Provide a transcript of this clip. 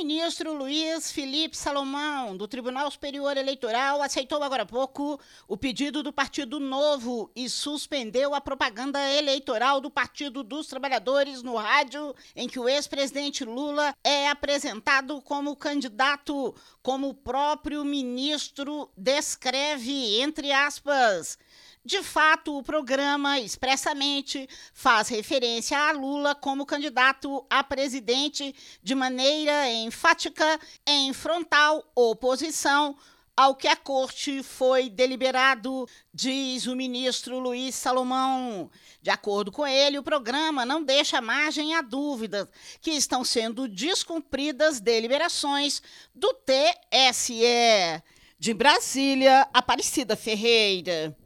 ministro Luiz Felipe Salomão, do Tribunal Superior Eleitoral, aceitou agora há pouco o pedido do Partido Novo e suspendeu a propaganda eleitoral do Partido dos Trabalhadores no rádio, em que o ex-presidente Lula é apresentado como candidato, como o próprio ministro descreve, entre aspas. De fato, o programa expressamente faz referência a Lula como candidato a presidente de maneira enfática, em frontal oposição ao que a corte foi deliberado, diz o ministro Luiz Salomão. De acordo com ele, o programa não deixa margem a dúvidas que estão sendo descumpridas deliberações do TSE. De Brasília, Aparecida Ferreira.